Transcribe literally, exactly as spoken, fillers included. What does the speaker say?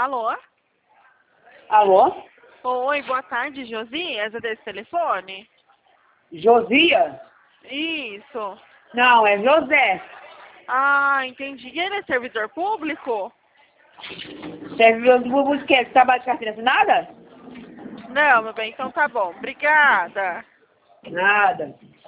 Alô? Alô? Oi, boa tarde, Josias, é desse telefone? Josias? Isso. Não, é José. Ah, entendi. E ele é servidor público? Servidor público de quê? Você trabalha de carteira assinada? Não, meu bem, então tá bom. Obrigada. Nada.